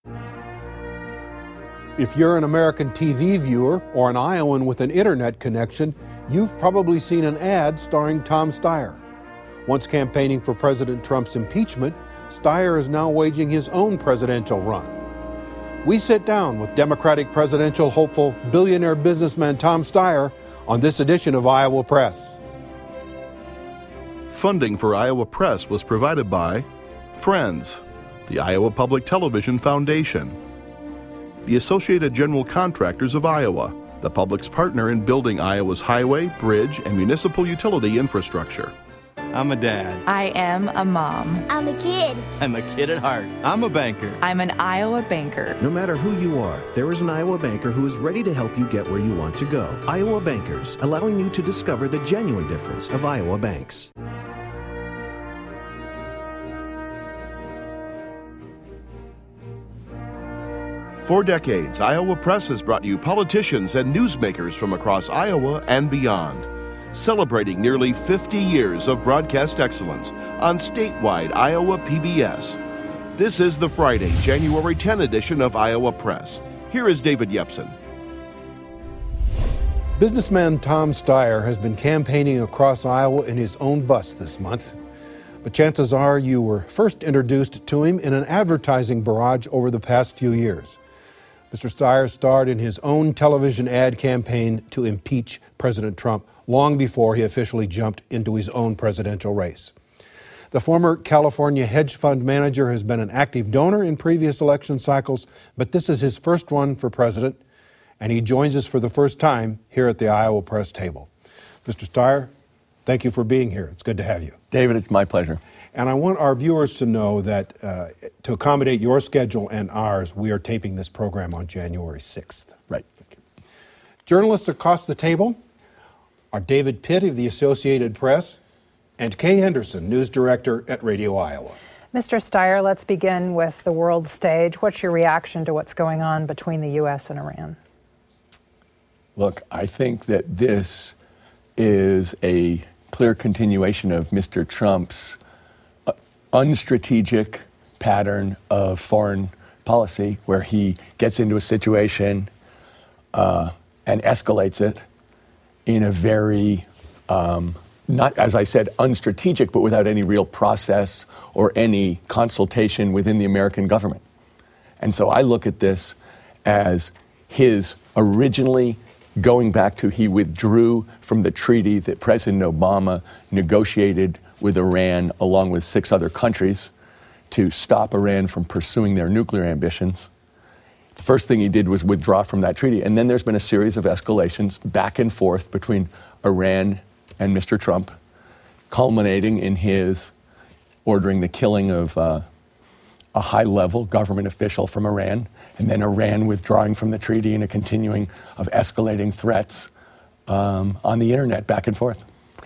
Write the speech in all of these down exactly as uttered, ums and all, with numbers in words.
If you're an American T V viewer or an Iowan with an internet connection, you've probably seen an ad starring Tom Steyer. Once campaigning for President Trump's impeachment, Steyer is now waging his own presidential run. We sit down with Democratic presidential hopeful billionaire businessman Tom Steyer on this edition of Iowa Press. Funding for Iowa Press was provided by Friends, the Iowa Public Television Foundation, the Associated General Contractors of Iowa, the public's partner in building Iowa's highway, bridge, and municipal utility infrastructure. I'm a dad. I am a mom. I'm a kid. I'm a kid at heart. I'm a banker. I'm an Iowa banker. No matter who you are, there is an Iowa banker who is ready to help you get where you want to go. Iowa Bankers, allowing you to discover the genuine difference of Iowa banks. For decades, Iowa Press has brought you politicians and newsmakers from across Iowa and beyond, celebrating nearly fifty years of broadcast excellence on statewide Iowa P B S. This is the Friday, January tenth edition of Iowa Press. Here is David Yepsen. Businessman Tom Steyer has been campaigning across Iowa in his own bus this month. But chances are you were first introduced to him in an advertising barrage over the past few years. Mister Steyer starred in his own television ad campaign to impeach President Trump long before he officially jumped into his own presidential race. The former California hedge fund manager has been an active donor in previous election cycles, but this is his first one for president, and he joins us for the first time here at the Iowa Press table. Mister Steyer, thank you for being here. It's good to have you. David, it's my pleasure. And I want our viewers to know that uh, to accommodate your schedule and ours, we are taping this program on January sixth. Right. Journalists across the table are David Pitt of the Associated Press and Kay Henderson, news director at Radio Iowa. Mister Steyer, let's begin with the world stage. What's your reaction to what's going on between the U S and Iran? Look, I think that this is a clear continuation of Mister Trump's unstrategic pattern of foreign policy where he gets into a situation uh, and escalates it in a very, um, not, as I said, unstrategic, but without any real process or any consultation within the American government. And so I look at this as his originally going back to he withdrew from the treaty that President Obama negotiated with Iran, along with six other countries, to stop Iran from pursuing their nuclear ambitions. The first thing he did was withdraw from that treaty. And then there's been a series of escalations back and forth between Iran and Mister Trump, culminating in his ordering the killing of uh, a high-level government official from Iran, and then Iran withdrawing from the treaty and a continuing of escalating threats um, on the internet back and forth.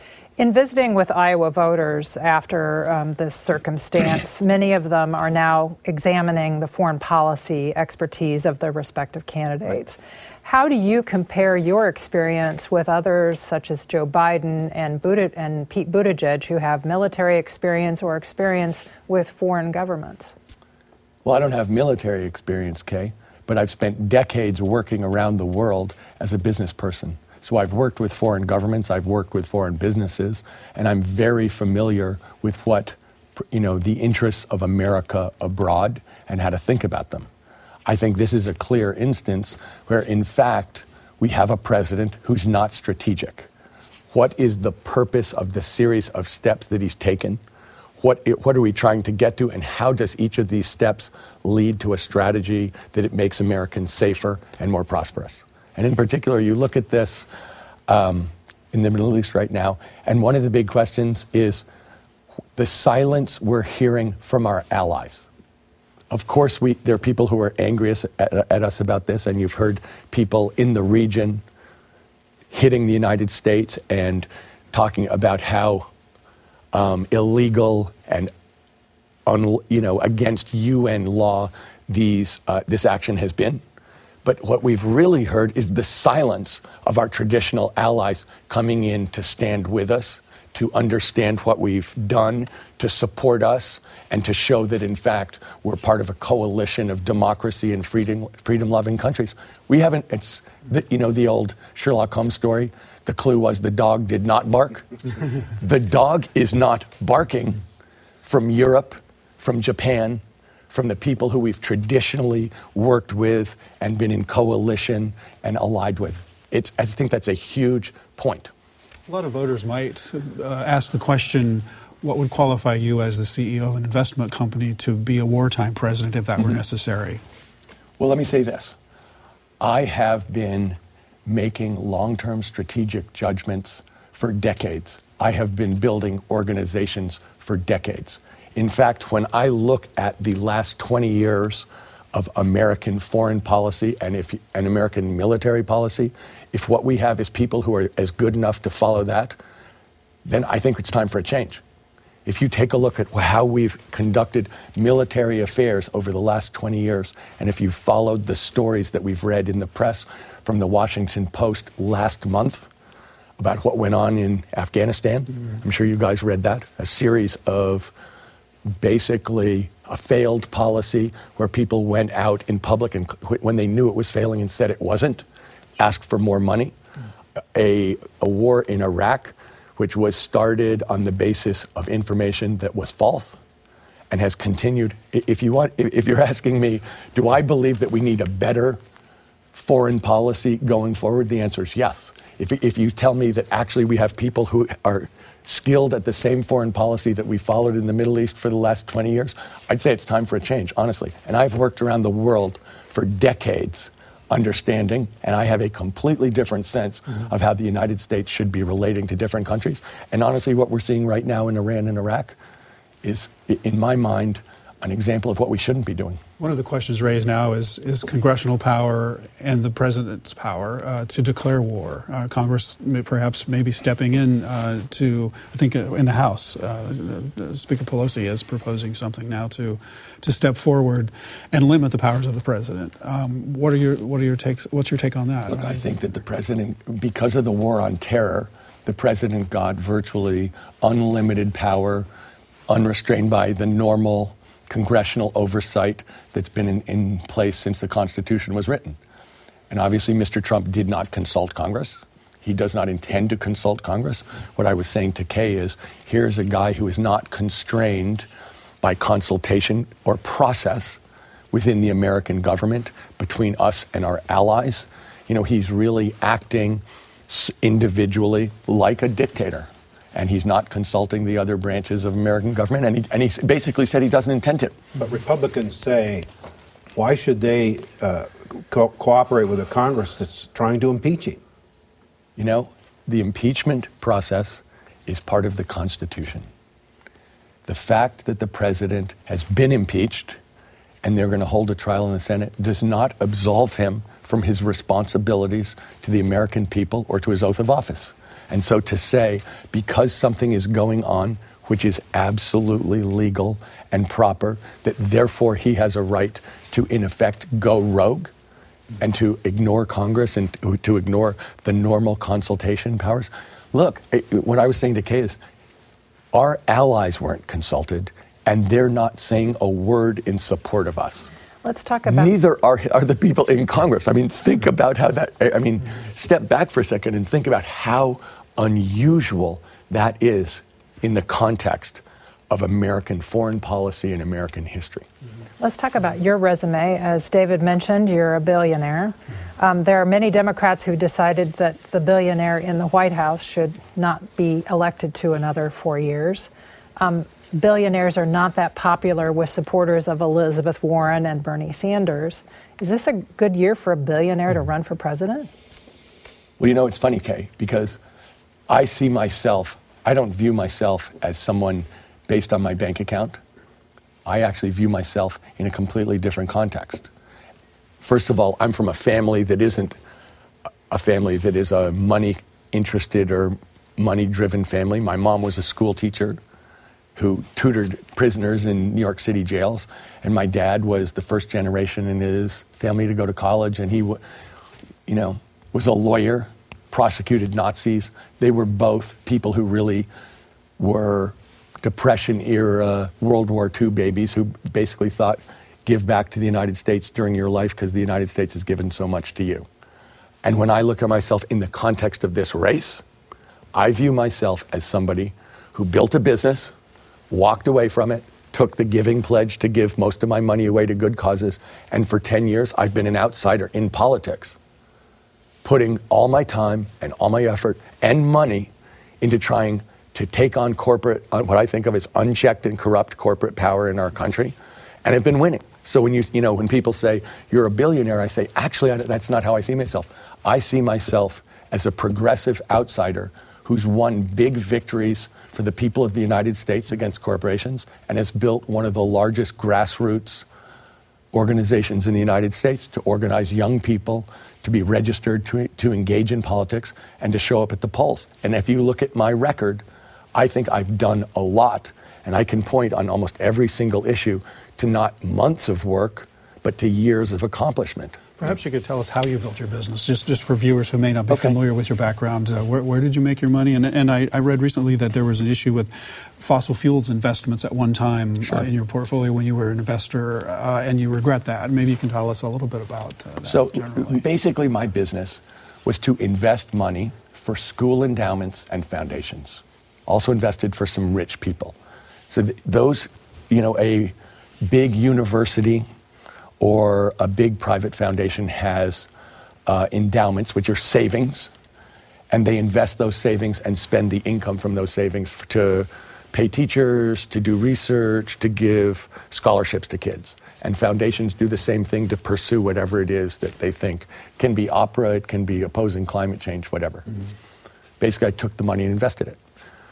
In visiting with Iowa voters after um, this circumstance, many of them are now examining the foreign policy expertise of their respective candidates. Right. How do you compare your experience with others such as Joe Biden and, Buttig- and Pete Buttigieg, who have military experience or experience with foreign governments? Well, I don't have military experience, Kay, but I've spent decades working around the world as a business person. So I've worked with foreign governments, I've worked with foreign businesses, and I'm very familiar with what, you know, the interests of America abroad and how to think about them. I think this is a clear instance where, in fact, we have a president who's not strategic. What is the purpose of the series of steps that he's taken? What, what are we trying to get to, and how does each of these steps lead to a strategy that it makes Americans safer and more prosperous? And in particular, you look at this um, in the Middle East right now, and one of the big questions is the silence we're hearing from our allies. Of course, we, there are people who are angry at, at us about this, and you've heard people in the region hitting the United States and talking about how um, illegal and un, you know against U N law these uh, this action has been. But what we've really heard is the silence of our traditional allies coming in to stand with us, to understand what we've done, to support us, and to show that, in fact, we're part of a coalition of democracy and freedom, freedom-loving countries. We haven't, it's, the, you know, the old Sherlock Holmes story, the clue was the dog did not bark. The dog is not barking from Europe, from Japan, from the people who we've traditionally worked with and been in coalition and allied with. It's, I think that's a huge point. A lot of voters might uh, ask the question, what would qualify you as the C E O of an investment company to be a wartime president if that mm-hmm. were necessary? Well, let me say this. I have been making long-term strategic judgments for decades. I have been building organizations for decades. In fact, when I look at the last twenty years of American foreign policy and if and American military policy, if what we have is people who are as good enough to follow that, then I think it's time for a change. If you take a look at how we've conducted military affairs over the last twenty years, and if you followed the stories that we've read in the press from the Washington Post last month about what went on in Afghanistan, mm-hmm. I'm sure you guys read that, a series of basically a failed policy where people went out in public and when they knew it was failing and said it wasn't, asked for more money. A, a war in Iraq, which was started on the basis of information that was false and has continued. If you want, if you're asking me, do I believe that we need a better foreign policy going forward? The answer is yes. If, if you tell me that actually we have people who are skilled at the same foreign policy that we followed in the Middle East for the last twenty years, I'd say it's time for a change, honestly. And I've worked around the world for decades understanding, and I have a completely different sense mm-hmm. of how the United States should be relating to different countries. And honestly, what we're seeing right now in Iran and Iraq is, in my mind, an example of what we shouldn't be doing. One of the questions raised now is, is congressional power and the president's power uh, to declare war. Uh, Congress may, perhaps may be stepping in uh, to, I think uh, in the House, uh, Speaker Pelosi is proposing something now to to step forward and limit the powers of the president. Um, what are your what are your takes? What's your take on that? Look, I think that the president, because of the war on terror, the president got virtually unlimited power, unrestrained by the normal congressional oversight that's been in, in place since the Constitution was written. And obviously, Mister Trump did not consult Congress. He does not intend to consult Congress. What I was saying to Kay is, here's a guy who is not constrained by consultation or process within the American government between us and our allies. You know, he's really acting individually like a dictator. And he's not consulting the other branches of American government, and he, and he basically said he doesn't intend to. But Republicans say, why should they uh, co- cooperate with a Congress that's trying to impeach him? You know, the impeachment process is part of the Constitution. The fact that the president has been impeached and they're going to hold a trial in the Senate does not absolve him from his responsibilities to the American people or to his oath of office. And so to say, because something is going on, which is absolutely legal and proper, that therefore he has a right to, in effect, go rogue and to ignore Congress and to, to ignore the normal consultation powers. Look, what I was saying to Kay is, our allies weren't consulted, and they're not saying a word in support of us. Let's talk about... Neither are, are the people in Congress. I mean, think about how that... I mean, step back for a second and think about how unusual that is in the context of American foreign policy and American history. Let's talk about your resume. As David mentioned, you're a billionaire. Um, there are many Democrats who decided that the billionaire in the White House should not be elected to another four years. Um, billionaires are not that popular with supporters of Elizabeth Warren and Bernie Sanders. Is this a good year for a billionaire to run for president? Well, you know, it's funny, Kay, because I see myself, I don't view myself as someone based on my bank account. I actually view myself in a completely different context. First of all, I'm from a family that isn't a family that is a money-interested or money-driven family. My mom was a school teacher who tutored prisoners in New York City jails, and my dad was the first generation in his family to go to college, and he, you know, was a lawyer, prosecuted Nazis. They were both people who really were Depression-era World War Two babies who basically thought, give back to the United States during your life because the United States has given so much to you. And when I look at myself in the context of this race, I view myself as somebody who built a business, walked away from it, took the giving pledge to give most of my money away to good causes, and for ten years I've been an outsider in politics, putting all my time and all my effort and money into trying to take on corporate, what I think of as unchecked and corrupt corporate power in our country, and have been winning. So when you, you know, when people say you're a billionaire, I say, actually, I, that's not how I see myself. I see myself as a progressive outsider who's won big victories for the people of the United States against corporations and has built one of the largest grassroots organizations in the United States to organize young people, to be registered, to, to engage in politics, and to show up at the polls. And if you look at my record, I think I've done a lot, and I can point on almost every single issue to not months of work, but to years of accomplishment. Perhaps you could tell us how you built your business, just just for viewers who may not be okay. familiar with your background. Uh, where, where did you make your money? And, and I, I read recently that there was an issue with fossil fuels investments at one time sure. uh, in your portfolio when you were an investor, uh, and you regret that. Maybe you can tell us a little bit about uh, that. So generally. Basically my business was to invest money for school endowments and foundations. Also invested for some rich people. So th- those, you know, a big university or a big private foundation has uh, endowments, which are savings, and they invest those savings and spend the income from those savings f- to pay teachers, to do research, to give scholarships to kids. And foundations do the same thing to pursue whatever it is that they think. It can be opera, it can be opposing climate change, whatever. Mm-hmm. Basically, I took the money and invested it.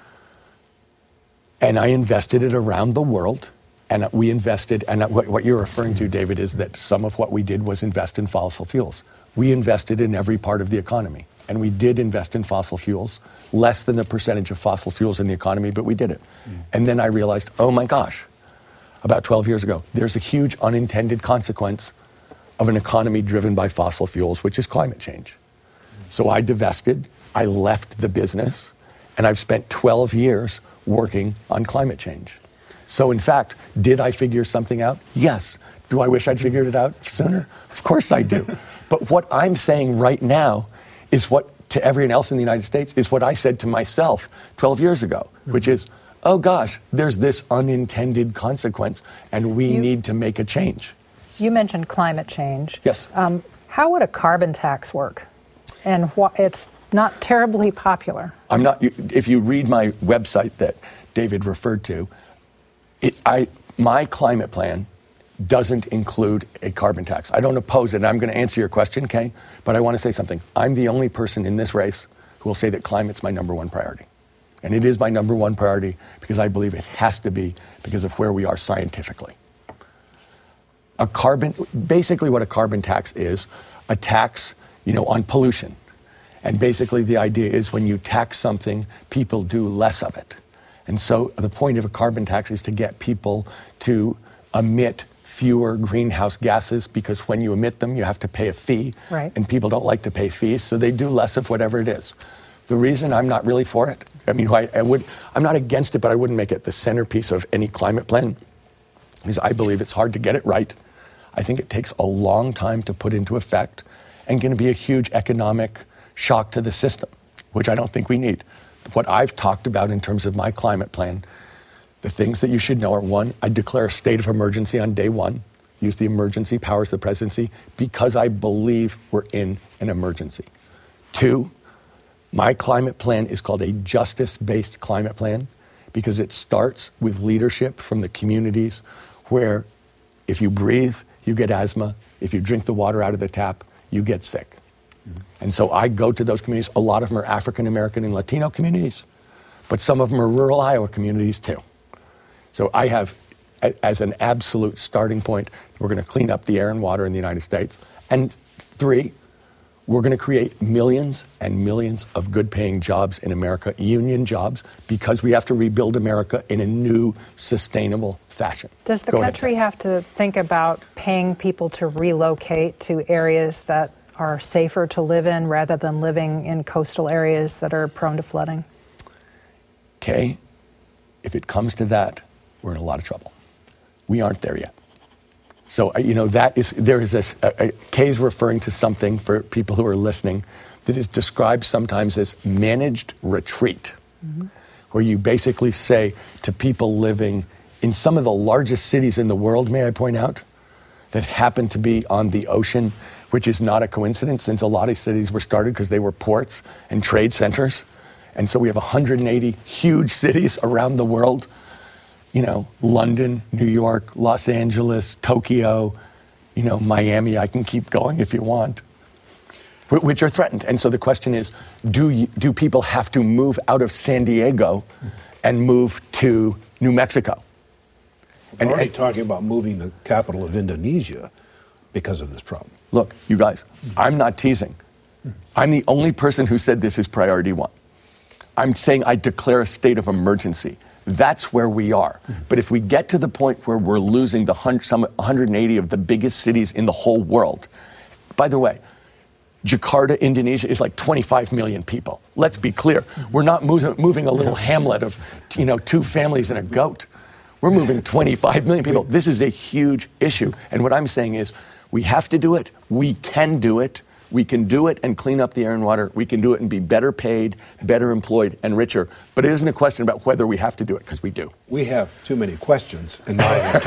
And I invested it around the world. And we invested, and what, what you're referring to, David, is that some of what we did was invest in fossil fuels. We invested in every part of the economy. And we did invest in fossil fuels, less than the percentage of fossil fuels in the economy, but we did it. Mm. And then I realized, oh my gosh, about twelve years ago, there's a huge unintended consequence of an economy driven by fossil fuels, which is climate change. Mm. So I divested, I left the business, and I've spent twelve years working on climate change. So in fact, did I figure something out? Yes. Do I wish I'd figured it out sooner? Of course I do. But what I'm saying right now is what, to everyone else in the United States, is what I said to myself twelve years ago, mm-hmm. which is, oh gosh, there's this unintended consequence, and we you, need to make a change. You mentioned climate change. Yes. Um, how would a carbon tax work? And wh- it's not terribly popular. I'm not, if you read my website that David referred to, It, I, my climate plan doesn't include a carbon tax. I don't oppose it. I'm going to answer your question, Kay, but I want to say something. I'm the only person in this race who will say that climate's my number one priority. And it is my number one priority because I believe it has to be because of where we are scientifically. A carbon, basically what a carbon tax is, a tax, you know, on pollution. And basically the idea is when you tax something, people do less of it. And so the point of a carbon tax is to get people to emit fewer greenhouse gases because when you emit them, you have to pay a fee. Right. And people don't like to pay fees, so they do less of whatever it is. The reason I'm not really for it, I mean, I, I would, I'm not against it, but I wouldn't make it the centerpiece of any climate plan, is I believe it's hard to get it right. I think it takes a long time to put into effect and going to be a huge economic shock to the system, which I don't think we need. What I've talked about in terms of my climate plan, the things that you should know are, one, I declare a state of emergency on day one, use the emergency powers of the presidency because I believe we're in an emergency. Two, my climate plan is called a justice-based climate plan because it starts with leadership from the communities where if you breathe, you get asthma. If you drink the water out of the tap, you get sick. And so I go to those communities. A lot of them are African American and Latino communities, but some of them are rural Iowa communities too. So I have, as an absolute starting point, we're going to clean up the air and water in the United States. And three, we're going to create millions and millions of good-paying jobs in America, union jobs, because we have to rebuild America in a new, sustainable fashion. Does the Go country ahead. have to think about paying people to relocate to areas that are safer to live in rather than living in coastal areas that are prone to flooding? Okay. if it comes to that, we're in a lot of trouble. We aren't there yet. So, you know, that is, there is this, uh, uh, Kay's referring to something for people who are listening that is described sometimes as managed retreat, mm-hmm. where you basically say to people living in some of the largest cities in the world, may I point out, that happen to be on the ocean, which is not a coincidence since a lot of cities were started because they were ports and trade centers. And so we have one hundred eighty huge cities around the world, you know, London, New York, Los Angeles, Tokyo, you know, Miami, I can keep going if you want, which are threatened. And so the question is, do you, do people have to move out of San Diego and move to New Mexico? We're and, already and, talking about moving the capital of Indonesia because of this problem. Look, you guys, I'm not teasing. I'm the only person who said this is priority one. I'm saying I declare a state of emergency. That's where we are. But if we get to the point where we're losing the one hundred, some one hundred eighty of the biggest cities in the whole world, by the way, Jakarta, Indonesia is like twenty-five million people. Let's be clear. We're not moving, moving a little hamlet of, you know, two families and a goat. We're moving twenty-five million people. This is a huge issue. And what I'm saying is we have to do it. We can do it. We can do it and clean up the air and water. We can do it and be better paid, better employed, and richer. But it isn't a question about whether we have to do it, because we do. We have too many questions and not enough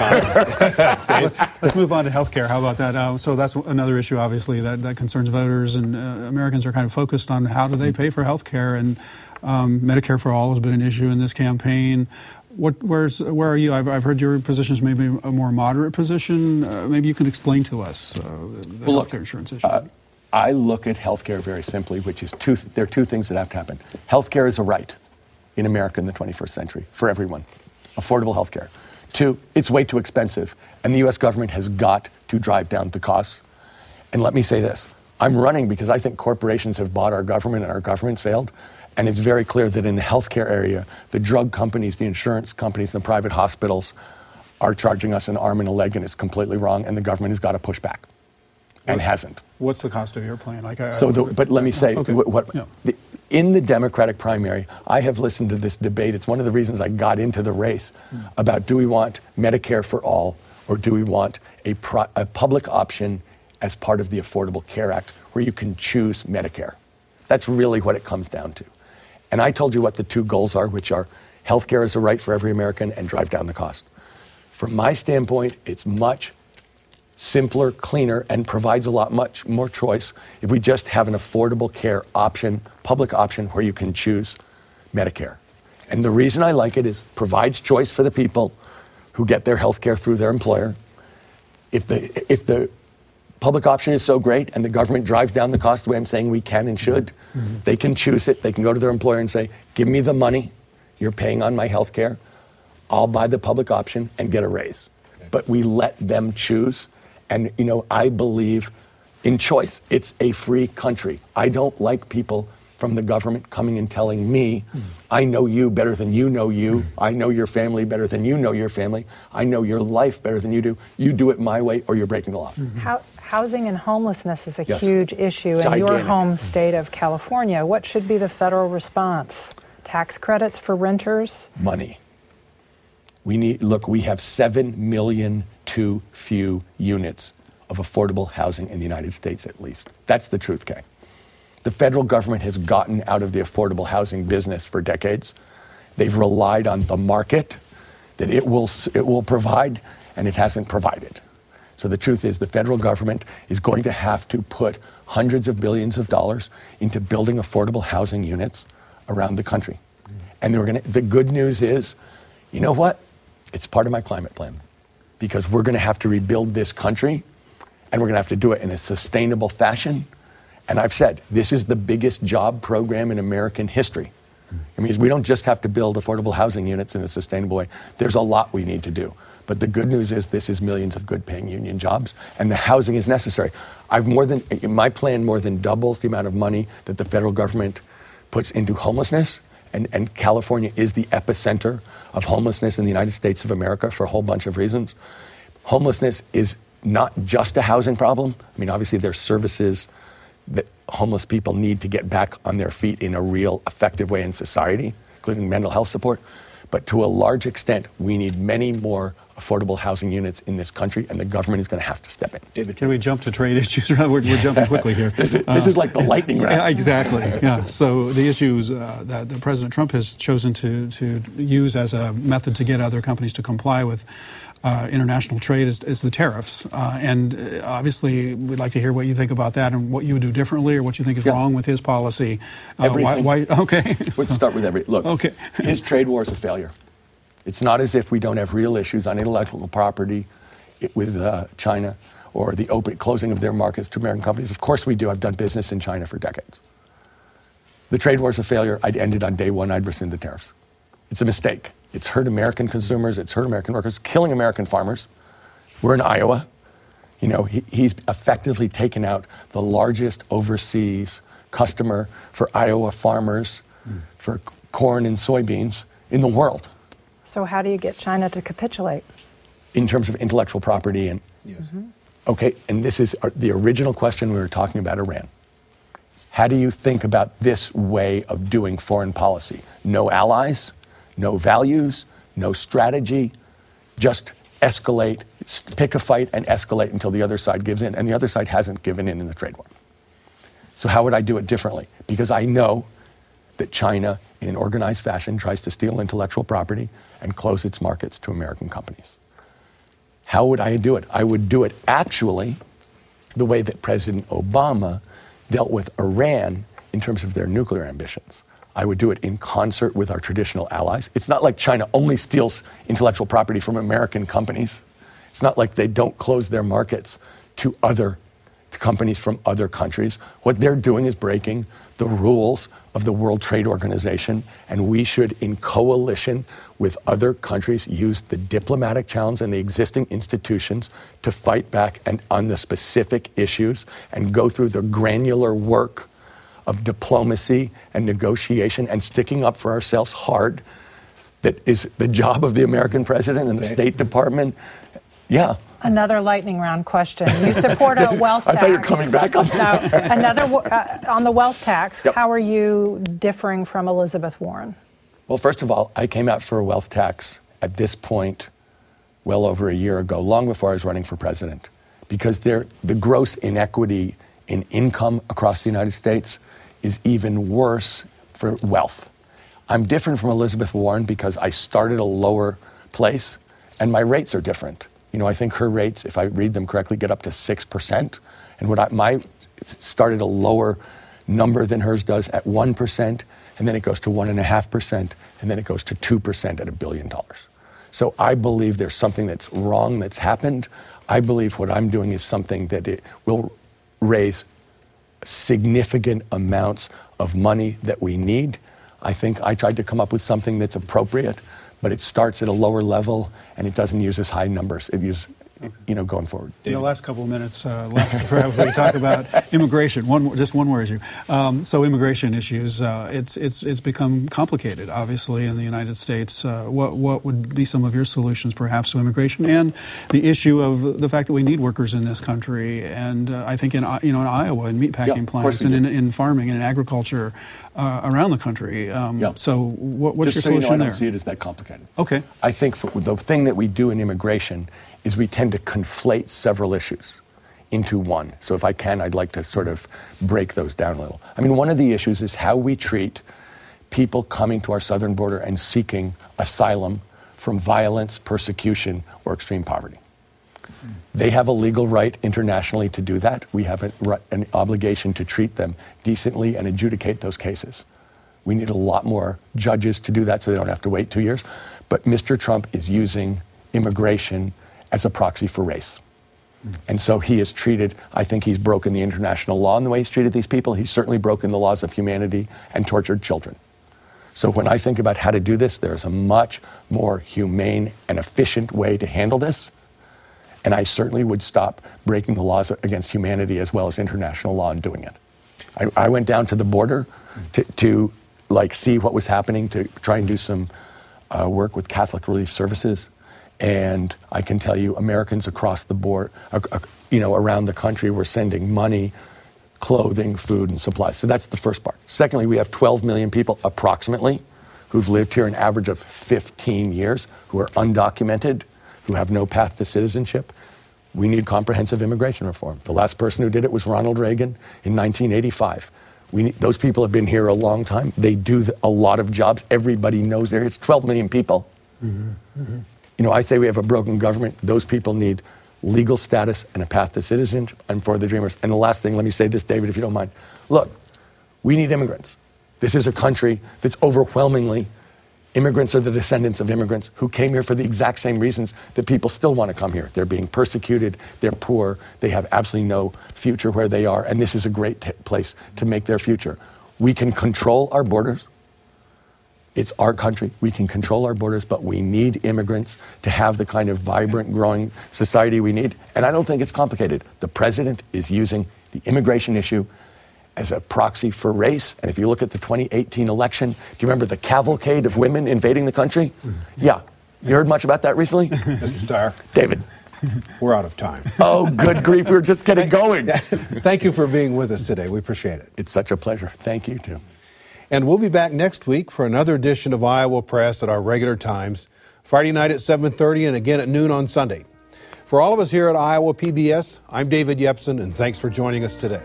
time. let's, let's move on to healthcare. How about that? Uh, so that's another issue, obviously, that, that concerns voters, and uh, Americans are kind of focused on how do they pay for healthcare. And um, Medicare for All has been an issue in this campaign. What, where's, where are you? I've, I've heard your position is maybe a more moderate position. Uh, maybe you can explain to us uh, the well, healthcare look, insurance issue. Uh, I look at healthcare very simply, which is two, there are two things that have to happen. Healthcare is a right in America in the twenty-first century for everyone. Affordable healthcare. Two, it's way too expensive, and the U S government has got to drive down the costs. And let me say this, I'm running because I think corporations have bought our government and our government's failed. And it's very clear that in the healthcare area, the drug companies, the insurance companies, the private hospitals are charging us an arm and a leg, and it's completely wrong, and the government has got to push back. And what, hasn't. What's the cost of your plan? Like, I, so, I, the, but let me say, okay. what, what yeah. the, in the Democratic primary, I have listened to this debate. It's one of the reasons I got into the race mm. about do we want Medicare for all, or do we want a, pro, a public option as part of the Affordable Care Act where you can choose Medicare. That's really what it comes down to. And I told you what the two goals are, which are healthcare as a right for every American and drive down the cost. From my standpoint, it's much simpler, cleaner, and provides a lot much more choice if we just have an affordable care option, public option, where you can choose Medicare. And the reason I like it is provides choice for the people who get their health care through their employer. If the, if the public option is so great and the government drives down the cost the way I'm saying we can and should, mm-hmm. they can choose it. They can go to their employer and say, give me the money you're paying on my health care. I'll buy the public option and get a raise. Okay. But we let them choose. And, you know, I believe in choice. It's a free country. I don't like people from the government coming and telling me, mm. I know you better than you know you. Mm. I know your family better than you know your family. I know your life better than you do. You do it my way or you're breaking the law. Mm-hmm. How, housing and homelessness is a yes. huge issue Gigantic. in your home state of California. What should be the federal response? Tax credits for renters? Money. We need, look, we have seven million too few units of affordable housing in the United States, at least. That's the truth, Kay. The federal government has gotten out of the affordable housing business for decades. They've relied on the market, that it will, it will provide, and it hasn't provided. So the truth is the federal government is going to have to put hundreds of billions of dollars into building affordable housing units around the country. Mm. And we're gonna, the good news is, you know what? It's part of my climate plan, because we're going to have to rebuild this country, and we're going to have to do it in a sustainable fashion. And I've said, this is the biggest job program in American history. I mean, we don't just have to build affordable housing units in a sustainable way. There's a lot we need to do. But the good news is this is millions of good paying union jobs, and the housing is necessary. I've more than, my plan more than doubles the amount of money that the federal government puts into homelessness. And, and California is the epicenter of homelessness in the United States of America for a whole bunch of reasons. Homelessness is not just a housing problem. I mean, obviously there's services that homeless people need to get back on their feet in a real effective way in society, including mental health support. But to a large extent, we need many more affordable housing units in this country, and the government is going to have to step in. David, can we jump to trade issues? we're, we're jumping quickly here. this is, this uh, is like the lightning round. Yeah, exactly. Yeah. So the issues uh, that, that President Trump has chosen to to use as a method to get other companies to comply with uh, international trade is, is the tariffs. Uh, and uh, obviously, we'd like to hear what you think about that and what you would do differently or what you think is yeah. wrong with his policy. Uh, Everything. Why, why, okay. Let's so, start with every. Look, okay. His trade war is a failure. It's not as if we don't have real issues on intellectual property with uh, China or the open closing of their markets to American companies. Of course we do. I've done business in China for decades. The trade war is a failure. I'd end it on day one. I'd rescind the tariffs. It's a mistake. It's hurt American consumers. It's hurt American workers, killing American farmers. We're in Iowa. You know, he, he's effectively taken out the largest overseas customer for Iowa farmers, mm. for corn and soybeans in the world. So how do you get China to capitulate? In terms of intellectual property and... Yes. Mm-hmm. Okay, and this is the original question we were talking about Iran. How do you think about this way of doing foreign policy? No allies, no values, no strategy, just escalate, pick a fight and escalate until the other side gives in. And the other side hasn't given in in the trade war. So how would I do it differently? Because I know that China, in an organized fashion, tries to steal intellectual property and close its markets to American companies. How would I do it? I would do it actually the way that President Obama dealt with Iran in terms of their nuclear ambitions. I would do it in concert with our traditional allies. It's not like China only steals intellectual property from American companies. It's not like they don't close their markets to other to companies from other countries. What they're doing is breaking the rules of the World Trade Organization, and we should, in coalition with other countries, use the diplomatic channels and the existing institutions to fight back and on the specific issues and go through the granular work of diplomacy and negotiation and sticking up for ourselves hard. That is the job of the American president and the State Department. Yeah. Another lightning round question. You support a wealth tax. I thought you were coming back on that. No, another uh, on the wealth tax. Yep. How are you differing from Elizabeth Warren? Well, first of all, I came out for a wealth tax at this point well over a year ago, long before I was running for president, because there, the gross inequity in income across the United States is even worse for wealth. I'm different from Elizabeth Warren because I started a lower place, and my rates are different. You know, I think her rates, if I read them correctly, get up to six percent. And what I, my started a lower number than hers does at one percent, and then it goes to one point five percent, and then it goes to two percent at a billion dollars. So I believe there's something that's wrong that's happened. I believe what I'm doing is something that it will raise significant amounts of money that we need. I think I tried to come up with something that's appropriate, but it starts at a lower level, and it doesn't use as high numbers. It uses, you know, going forward. In the last couple of minutes uh, left, perhaps we talk about immigration. One, just one more issue. Um, so, immigration issues. Uh, it's it's it's become complicated, obviously, in the United States. Uh, what what would be some of your solutions, perhaps, to immigration and the issue of the fact that we need workers in this country? And uh, I think in you know in Iowa, in meatpacking yeah, plants, and in, in farming and in agriculture uh, around the country. Um, yeah. So, what, what's Just your so solution you know, I there? don't see it as that complicated. Okay. I think for, the thing that we do in immigration is we tend to conflate several issues into one. So if I can, I'd like to sort of break those down a little. I mean, one of the issues is how we treat people coming to our southern border and seeking asylum from violence, persecution, or extreme poverty. They have a legal right internationally to do that. We have a, an obligation to treat them decently and adjudicate those cases. We need a lot more judges to do that so they don't have to wait two years. But Mister Trump is using immigration as a proxy for race. Mm. And so he has treated, I think he's broken the international law in the way he's treated these people. He's certainly broken the laws of humanity and tortured children. So when I think about how to do this, there's a much more humane and efficient way to handle this. And I certainly would stop breaking the laws against humanity as well as international law in doing it. I, I went down to the border to, to like see what was happening, to try and do some uh, work with Catholic Relief Services. And I can tell you, Americans across the board, uh, uh, you know, around the country were sending money, clothing, food, and supplies. So that's the first part. Secondly, we have twelve million people, approximately, who've lived here an average of fifteen years, who are undocumented, who have no path to citizenship. We need comprehensive immigration reform. The last person who did it was Ronald Reagan in nineteen eighty-five. We need, those people have been here a long time. They do a lot of jobs. Everybody knows they're here. It's twelve million people. Mm-hmm. Mm-hmm. You know, I say we have a broken government. Those people need legal status and a path to citizenship. I'm for the Dreamers. And the last thing, let me say this, David, if you don't mind. Look, we need immigrants. This is a country that's overwhelmingly, immigrants are the descendants of immigrants who came here for the exact same reasons that people still want to come here. They're being persecuted, they're poor, they have absolutely no future where they are, and this is a great t- place to make their future. We can control our borders. It's our country. We can control our borders, but we need immigrants to have the kind of vibrant, growing society we need. And I don't think it's complicated. The president is using the immigration issue as a proxy for race. And if you look at the twenty eighteen election, do you remember the cavalcade of women invading the country? Mm-hmm. Yeah. You heard much about that recently? Mister Steyer. David. We're out of time. Oh, good grief. We were just getting going. Thank you for being with us today. We appreciate it. It's such a pleasure. Thank you, too. And we'll be back next week for another edition of Iowa Press at our regular times, Friday night at seven thirty and again at noon on Sunday. For all of us here at Iowa P B S, I'm David Yepsen, and thanks for joining us today.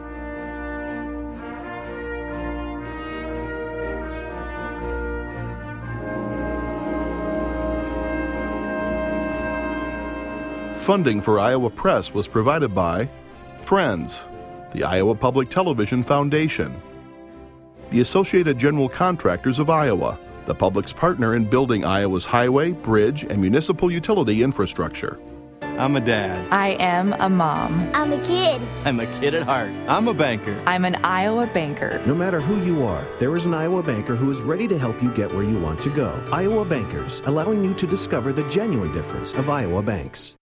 Funding for Iowa Press was provided by Friends, the Iowa Public Television Foundation, the Associated General Contractors of Iowa, the public's partner in building Iowa's highway, bridge, and municipal utility infrastructure. I'm a dad. I am a mom. I'm a kid. I'm a kid at heart. I'm a banker. I'm an Iowa banker. No matter who you are, there is an Iowa banker who is ready to help you get where you want to go. Iowa Bankers, allowing you to discover the genuine difference of Iowa banks.